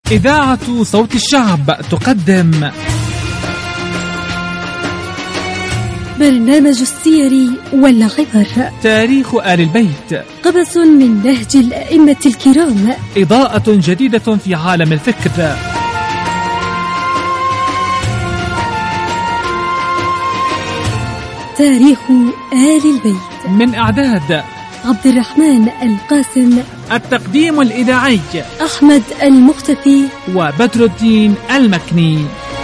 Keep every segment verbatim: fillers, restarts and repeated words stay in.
إذاعة صوت الشعب تقدم برنامج السير والعبر، تاريخ آل البيت، قبس من نهج الأئمة الكرام، إضاءة جديدة في عالم الفكر. تاريخ آل البيت، من إعداد عبد الرحمن القاسم، التقديم الإذاعي أحمد المختفي وبدر الدين المكني.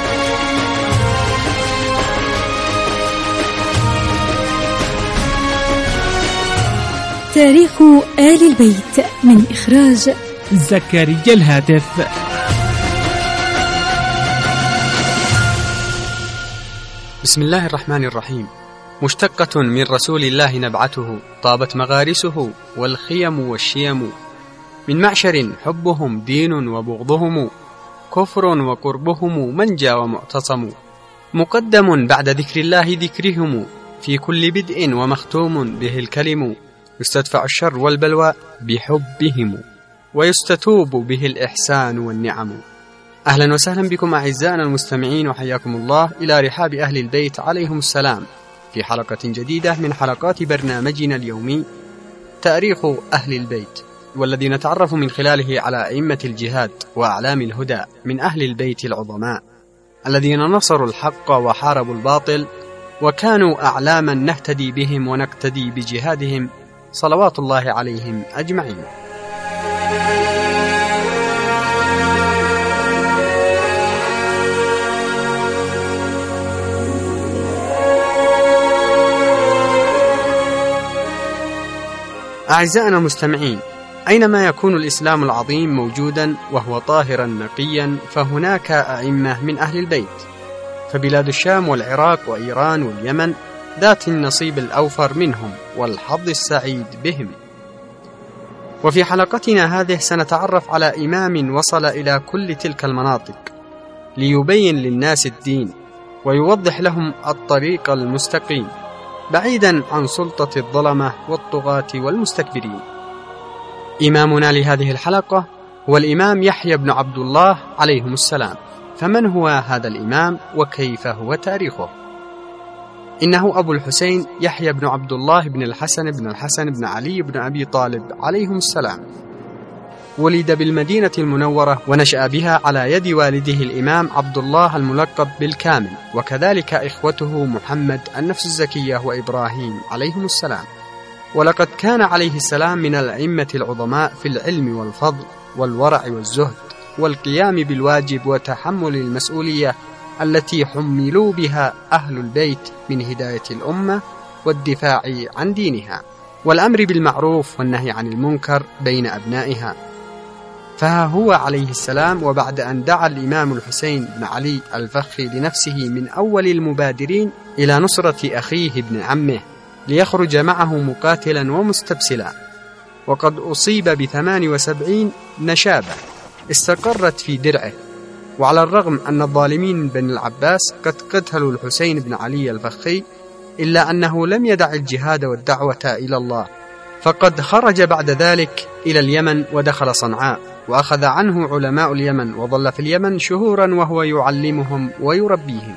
تاريخ آل البيت من إخراج زكريا الهاتف. بسم الله الرحمن الرحيم. مشتقة من رسول الله نبعته، طابت مغارسه والخيم والشيم، من معشر حبهم دين وبغضهم، كفر وقربهم منجى ومعتصم، مقدم بعد ذكر الله ذكرهم، في كل بدء ومختوم به الكلم، يستدفع الشر والبلوى بحبهم، ويستتوب به الإحسان والنعم. أهلا وسهلا بكم أعزائنا المستمعين، وحياكم الله إلى رحاب أهل البيت عليهم السلام في حلقة جديدة من حلقات برنامجنا اليومي تاريخ أهل البيت، والذي نتعرف من خلاله على أئمة الجهاد وأعلام الهدى من أهل البيت العظماء الذين نصروا الحق وحاربوا الباطل، وكانوا أعلاما نهتدي بهم ونقتدي بجهادهم صلوات الله عليهم أجمعين. أعزائنا المستمعين، أينما يكون الإسلام العظيم موجودا وهو طاهرا نقيا فهناك أئمة من أهل البيت، فبلاد الشام والعراق وإيران واليمن ذات النصيب الأوفر منهم والحظ السعيد بهم. وفي حلقتنا هذه سنتعرف على إمام وصل إلى كل تلك المناطق ليبين للناس الدين ويوضح لهم الطريق المستقيم، بعيدا عن سلطة الظلمة والطغاة والمستكبرين. إمامنا لهذه الحلقة هو الإمام يحيى بن عبد الله عليهم السلام. فمن هو هذا الإمام وكيف هو تاريخه؟ إنه أبو الحسين يحيى بن عبد الله بن الحسن بن الحسن بن علي بن أبي طالب عليهم السلام. ولد بالمدينة المنورة ونشأ بها على يد والده الإمام عبد الله الملقب بالكامل، وكذلك إخوته محمد النفس الزكية وإبراهيم عليهم السلام. ولقد كان عليه السلام من الأئمة العظماء في العلم والفضل والورع والزهد والقيام بالواجب وتحمل المسؤولية التي حملوا بها أهل البيت من هداية الأمة والدفاع عن دينها والأمر بالمعروف والنهي عن المنكر بين أبنائها. فها هو عليه السلام، وبعد أن دعا الإمام الحسين بن علي الفخي لنفسه من أول المبادرين إلى نصرة أخيه ابن عمه ليخرج معه مقاتلا ومستبسلا، وقد أصيب بثمان وسبعين نشابة استقرت في درعه، وعلى الرغم أن الظالمين من بني العباس قد قتلوا الحسين بن علي الفخي، إلا أنه لم يدع الجهاد والدعوة إلى الله، فقد خرج بعد ذلك إلى اليمن ودخل صنعاء، وأخذ عنه علماء اليمن، وظل في اليمن شهورا وهو يعلمهم ويربيهم.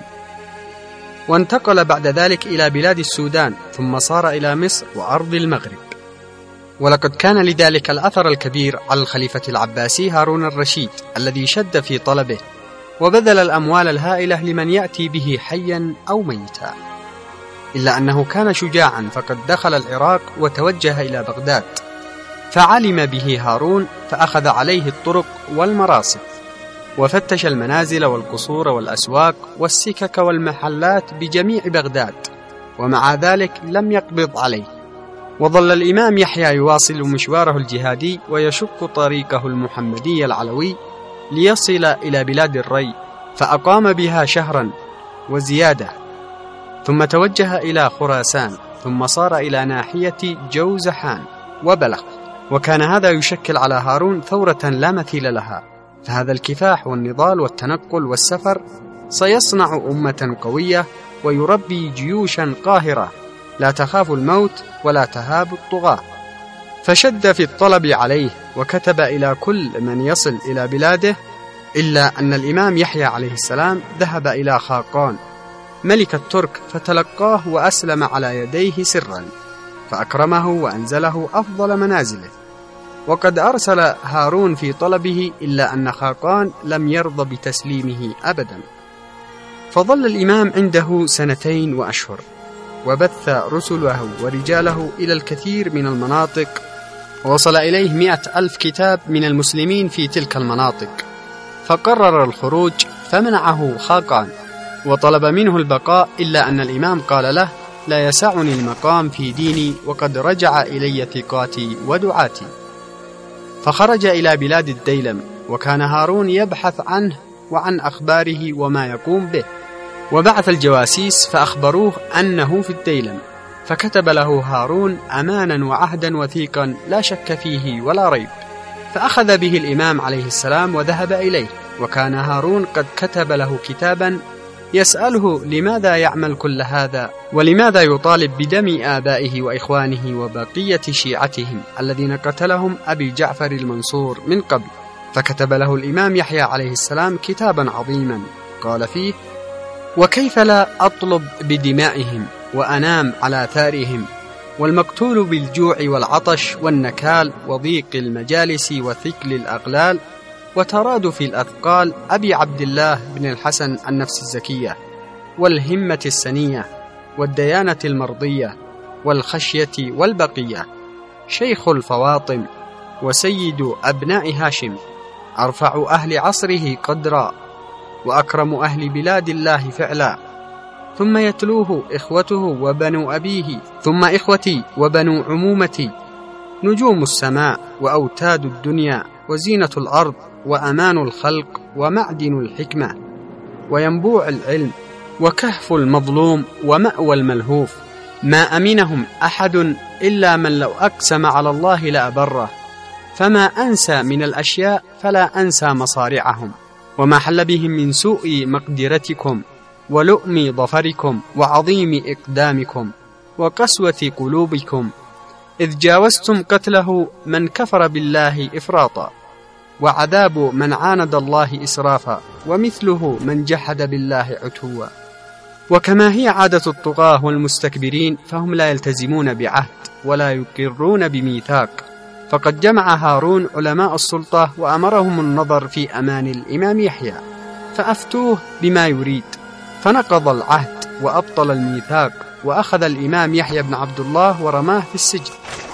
وانتقل بعد ذلك إلى بلاد السودان، ثم صار إلى مصر وأرض المغرب. ولقد كان لذلك الأثر الكبير على الخليفة العباسي هارون الرشيد الذي شد في طلبه وبذل الأموال الهائلة لمن يأتي به حيا أو ميتا، إلا أنه كان شجاعا، فقد دخل العراق وتوجه إلى بغداد، فعلم به هارون فأخذ عليه الطرق والمراصد، وفتش المنازل والقصور والأسواق والسكك والمحلات بجميع بغداد، ومع ذلك لم يقبض عليه. وظل الإمام يحيى يواصل مشواره الجهادي ويشق طريقه المحمدي العلوي ليصل إلى بلاد الري، فأقام بها شهرا وزيادة، ثم توجه إلى خراسان، ثم صار إلى ناحية جوزحان وبلخ. وكان هذا يشكل على هارون ثورة لا مثيل لها، فهذا الكفاح والنضال والتنقل والسفر سيصنع أمة قوية ويربي جيوشا قاهرة لا تخاف الموت ولا تهاب الطغاة. فشد في الطلب عليه، وكتب إلى كل من يصل إلى بلاده إلا أن الإمام يحيى عليه السلام ذهب إلى خاقان ملك الترك فتلقاه وأسلم على يديه سرا، فأكرمه وأنزله أفضل منازله، وقد أرسل هارون في طلبه إلا أن خاقان لم يرضى بتسليمه أبدا. فظل الإمام عنده سنتين وأشهر، وبث رسله ورجاله إلى الكثير من المناطق، ووصل إليه مئة ألف كتاب من المسلمين في تلك المناطق، فقرر الخروج فمنعه خاقان وطلب منه البقاء، إلا أن الإمام قال له: لا يسعني المقام في ديني وقد رجع إلي ثقاتي ودعاتي. فخرج إلى بلاد الديلم، وكان هارون يبحث عنه وعن أخباره وما يقوم به، وبعث الجواسيس فأخبروه أنه في الديلم، فكتب له هارون أمانا وعهدا وثيقا لا شك فيه ولا ريب، فأخذ به الإمام عليه السلام وذهب إليه. وكان هارون قد كتب له كتابا يسأله لماذا يعمل كل هذا، ولماذا يطالب بدم آبائه وإخوانه وبقية شيعتهم الذين قتلهم أبي جعفر المنصور من قبل. فكتب له الإمام يحيى عليه السلام كتابا عظيما قال فيه: وكيف لا أطلب بدمائهم وأنام على ثارهم، والمقتول بالجوع والعطش والنكال وضيق المجالس وثقل الأغلال وترادف الأثقال أبي عبد الله بن الحسن النفس الزكية، والهمة السنية والديانة المرضية والخشية والبقية، شيخ الفواطم وسيد أبناء هاشم، أرفع أهل عصره قدرا وأكرم أهل بلاد الله فعلا. ثم يتلوه إخوته وبنو أبيه، ثم إخوتي وبنو عمومتي، نجوم السماء وأوتاد الدنيا وزينة الأرض وأمان الخلق ومعدن الحكمة وينبوع العلم وكهف المظلوم ومأوى الملهوف، ما أمنهم أحد إلا من لو أقسم على الله لأبره، فما أنسى من الأشياء فلا أنسى مصارعهم، وما حل بهم من سوء مقدرتكم ولؤم ظفركم وعظيم إقدامكم وقسوة قلوبكم، إذ جاوزتم قتله من كفر بالله إفراطا، وعذاب من عاند الله إسرافا، ومثله من جحد بالله عتوا. وكما هي عادة الطغاة والمستكبرين فهم لا يلتزمون بعهد ولا يقرون بميثاق، فقد جمع هارون علماء السلطة وأمرهم النظر في أمان الإمام يحيى، فأفتوه بما يريد، فنقض العهد وأبطل الميثاق، وأخذ الإمام يحيى بن عبد الله ورماه في السجن،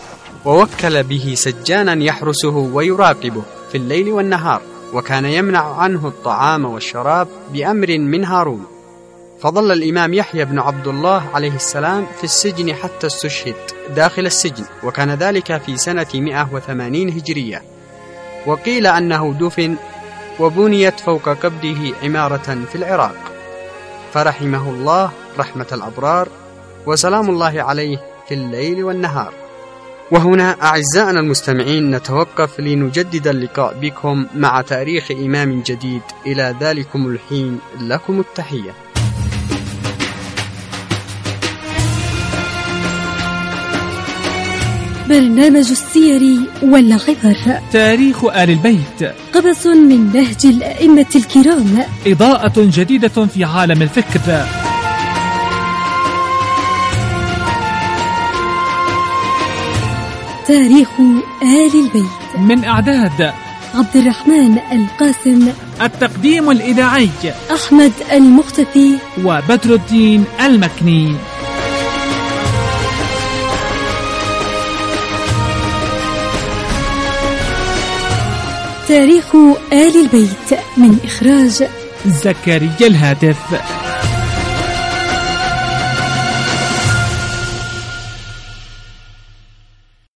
ووكل به سجانا يحرسه ويراقبه في الليل والنهار، وكان يمنع عنه الطعام والشراب بأمر من هارون. فظل الإمام يحيى بن عبد الله عليه السلام في السجن حتى استشهد داخل السجن، وكان ذلك في سنة مئة وثمانين هجرية، وقيل أنه دفن وبنيت فوق قبره عمارة في العراق، فرحمه الله رحمة الأبرار، وسلام الله عليه في الليل والنهار. وهنا أعزائنا المستمعين نتوقف لنجدد اللقاء بكم مع تاريخ إمام جديد. إلى ذلكم الحين لكم التحية. برنامج السير والعبر، تاريخ آل البيت، قبس من نهج الأئمة الكرام، إضاءة جديدة في عالم الفكر. تاريخ آل البيت، من إعداد عبد الرحمن القاسم، التقديم الإذاعي أحمد المختفي وبدر الدين المكني. تاريخ آل البيت من إخراج زكريا الهاتف.